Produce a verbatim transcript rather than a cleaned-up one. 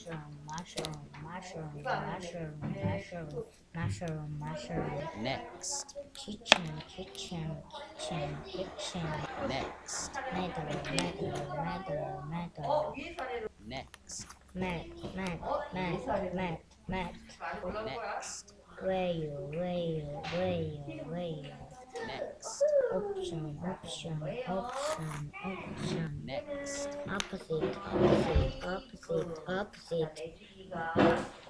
mushroom, mushroom, mushroom, mushroom, mushroom, mushroom, mushroom. Next. Kitchen, kitchen, kitchen, kitchen. Next. Metal, metal, metal, metal. Next. Mat, mat, mat, mat, mat. Next. Whale, whale, whale, whale. Next. Option, option, option, option. Next. Opposite, opposite, opposite, opposite.